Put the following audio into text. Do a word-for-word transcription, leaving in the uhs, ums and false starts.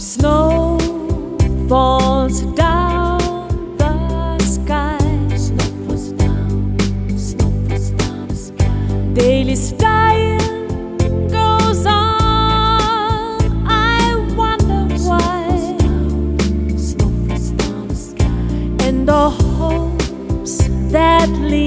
Snow falls down the sky. Snow falls down, snow falls down the sky. Daily dying goes on. I wonder why. Snow falls down the sky. And the hopes that lead